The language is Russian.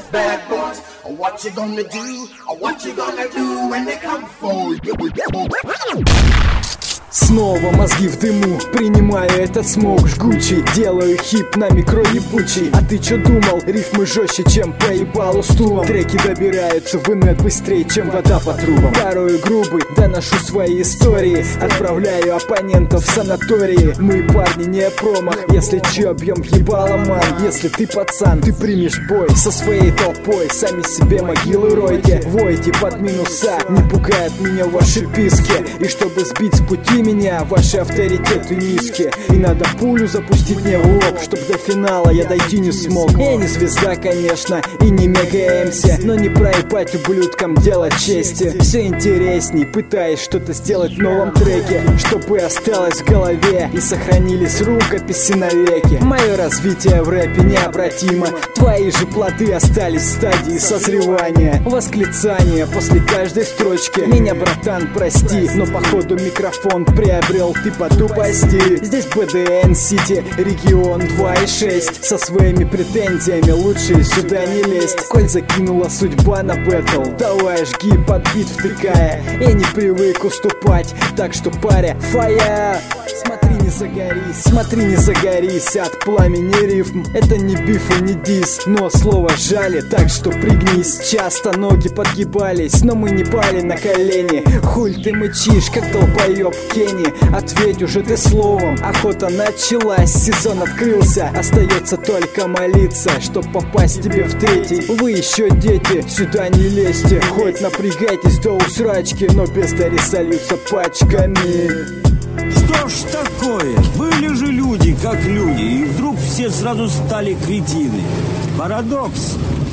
bad boys. What you gonna do? What you gonna do when they come for you? Снова мозги в дыму, принимаю этот смог жгучий. Делаю хип на микро ебучий. А ты чё думал? Рифмы жестче, чем по ебалу стулом. Треки добираются в инет быстрее, чем вода по трубам. Порой грубый, доношу свои истории. Отправляю оппонентов в санатории. Мы парни не промах. Если чё, бьем ебало, ман. Если ты пацан, ты примешь бой со своей толпой. Сами себе могилы ройте, войте под минуса. Не пугают меня ваши писки. И чтобы сбить с пути меня, ваши авторитеты низкие. И надо пулю запустить мне в лоб, чтоб до финала я дойти не смог. Я не звезда, конечно, и не мега-МС, но не проебать ублюдкам дело чести. Все интересней, пытаясь что-то сделать в новом треке, чтобы осталось в голове и сохранились рукописи навеки. Мое развитие в рэпе необратимо. Твои же плоды остались в стадии созревания. Восклицание после каждой строчки. Меня, братан, прости, но походу микрофон приобрел ты по тупости. Здесь БДН Сити, регион 2.6. Со своими претензиями лучше сюда не лезть. Коль закинула судьба на бэтл, давай жги под бит втыкая. Я не привык уступать, так что паря, фая. Смотри, не загорись, смотри, не загорись от пламени рифм. Это не биф и не дис, но слово жали, так что пригнись. Часто ноги подгибались, но мы не пали на колени. Хуль ты мычишь, как долбоеб Кенни, ответь уже ты словом. Охота началась, сезон открылся. Остается только молиться, чтоб попасть тебе в третий. Вы еще дети, сюда не лезьте. Хоть напрягайтесь до усрачки, но бездари сольются пачками. Что ж такое? Были же люди как люди, и вдруг все сразу стали кретины. Парадокс.